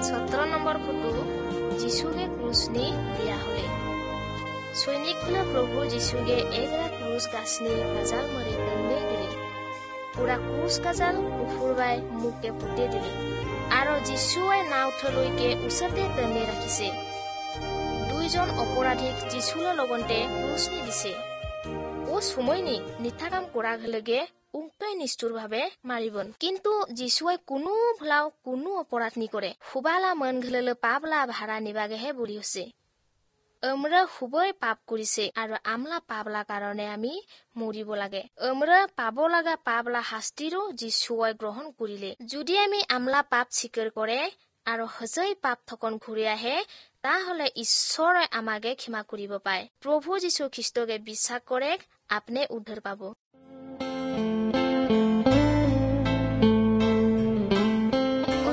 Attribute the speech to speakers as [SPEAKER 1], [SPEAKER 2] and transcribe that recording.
[SPEAKER 1] 17 number photo যিশুকে ক্ৰুচ নি দিয়া হলে সৈনিকগুলা প্রভু যিশুকে এগরা ক্রুশ গাছনি গাজাল মরে দন্দে দিলে পুরা ক্রুশ গাজাল কুফুরবাই মুখে পুঁতে দিলে আর যিশুয়ে নাও থলৈকে উচতে দন্দে রাখিছে দুইজন অপরাধীক যিশুর লগতে ক্রুশ নি দিছে ও সময়নি নিথাকাম করা গেলেগে উক্তই নিষ্ঠুর ভাবে মারিবন কিন্তু যিশুয়ে কোনো ভুলাও কোনো অপরাধ নি করে হুবালা মন ঘেলেলে পাবলা ভাড়া নিবাগেহে বলি হচ্ছে আমরা খুবই পাপ কৰিছে আৰু আমলা পাবলা কাৰণে আমি মৰিব লাগে আমরা পাব লগা পাবলা শাস্তিৰো যিশুৱে গ্ৰহণ কৰিলে যদি আমি আমলা পাপ স্বীকাৰ কৰে আৰু সজাই পাপ থকন ঘূৰি আহে তাহলে ঈশ্বৰে আমাকে ক্ষমা কৰিব পায় প্ৰভু যীশু খ্ৰীষ্টকে বিশ্বাস কৰে আপনি উদ্ধাৰ পাব